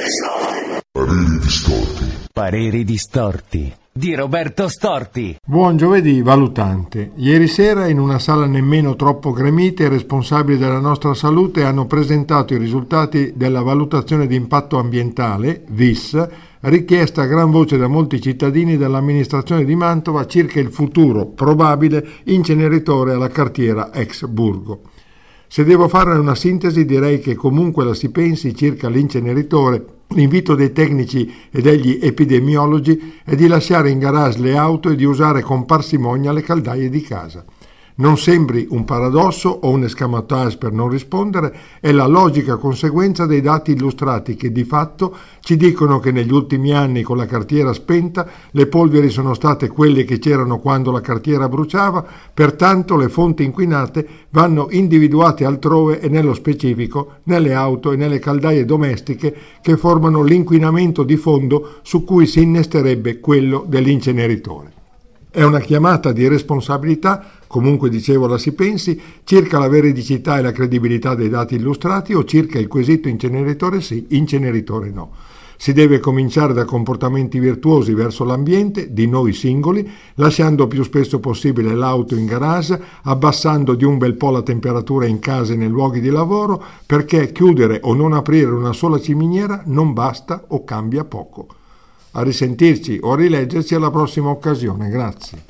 Pareri distorti. Pareri distorti di Roberto Storti. Buon giovedì, valutante. Ieri sera in una sala nemmeno troppo gremita i responsabili della nostra salute hanno presentato i risultati della valutazione di impatto ambientale, VIS, richiesta a gran voce da molti cittadini dall'amministrazione di Mantova circa il futuro probabile inceneritore alla cartiera ex Burgo. Se devo fare una sintesi, direi che comunque la si pensi circa l'inceneritore, l'invito dei tecnici e degli epidemiologi è di lasciare in garage le auto e di usare con parsimonia le caldaie di casa. Non sembri un paradosso o un escamotage per non rispondere, è la logica conseguenza dei dati illustrati che di fatto ci dicono che negli ultimi anni con la cartiera spenta le polveri sono state quelle che c'erano quando la cartiera bruciava, pertanto le fonti inquinate vanno individuate altrove e nello specifico nelle auto e nelle caldaie domestiche che formano l'inquinamento di fondo su cui si innesterebbe quello dell'inceneritore. È una chiamata di responsabilità, comunque dicevo la si pensi, circa la veridicità e la credibilità dei dati illustrati o circa il quesito inceneritore sì, inceneritore no. Si deve cominciare da comportamenti virtuosi verso l'ambiente, di noi singoli, lasciando più spesso possibile l'auto in garage, abbassando di un bel po' la temperatura in casa e nei luoghi di lavoro, perché chiudere o non aprire una sola ciminiera non basta o cambia poco. A risentirci o a rileggerci alla prossima occasione. Grazie.